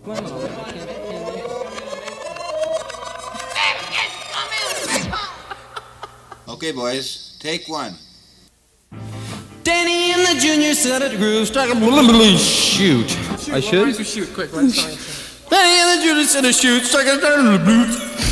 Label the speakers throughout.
Speaker 1: Okay, boys, take one.
Speaker 2: Danny and the junior set at the groove, struck a shoot. I should?
Speaker 3: Shoot, quick, let's start.
Speaker 2: Danny and the junior set a shoot, struck a boot.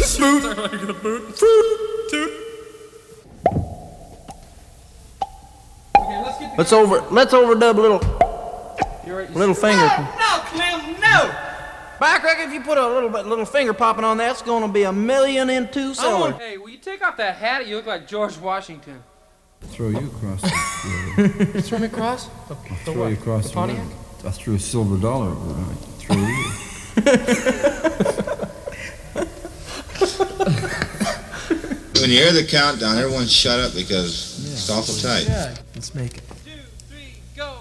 Speaker 2: Let's overdub a little finger.
Speaker 3: No, Clem, no!
Speaker 2: But I reckon if you put a little finger popping on that, it's gonna be $1 million in two sellers.
Speaker 3: Hey, will you take off that hat? You look like George Washington.
Speaker 4: Throw you across the field.
Speaker 3: You throw me across?
Speaker 4: I'll throw you across the
Speaker 3: Pontiac?
Speaker 4: room. I threw a silver dollar, but I throw you.
Speaker 1: When you hear the countdown, everyone shut up because it's awful tight.
Speaker 5: Yeah, let's make it.
Speaker 3: 2, 3, go!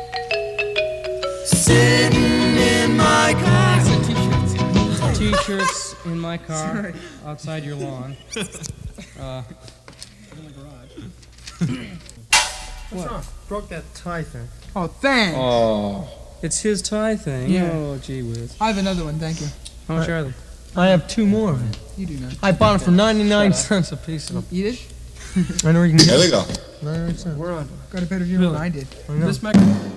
Speaker 2: Sitting in my car.
Speaker 6: T-shirts in my car, outside your lawn.
Speaker 5: In the garage. What's wrong? Broke that tie thing.
Speaker 7: Oh, thanks.
Speaker 6: Oh. It's his tie thing.
Speaker 7: Yeah.
Speaker 6: Oh, gee whiz.
Speaker 7: I have another one, thank you.
Speaker 6: How much are they?
Speaker 5: I have 2 more of it.
Speaker 7: You do not.
Speaker 5: I bought them for 99 cents a piece.
Speaker 7: Yiddish?
Speaker 5: I know you can
Speaker 1: There we
Speaker 5: get
Speaker 1: go.
Speaker 5: 99 cents.
Speaker 3: We're on.
Speaker 7: Got a better deal than I did.
Speaker 5: I know.
Speaker 3: This microphone.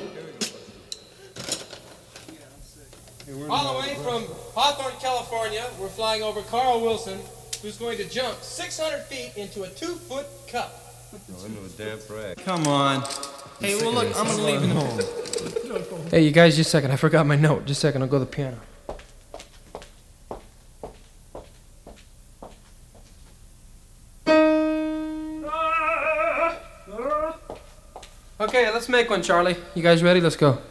Speaker 3: All the way from Hawthorne, California, we're flying over Carl Wilson, who's going to jump 600 feet into a 2-foot cup.
Speaker 2: Come on.
Speaker 3: Hey, well, look, I'm gonna leave home. Hey, you guys, just a second. I forgot my note. Just a second. I'll go to the piano. Okay, let's make one, Charlie. You guys ready? Let's go.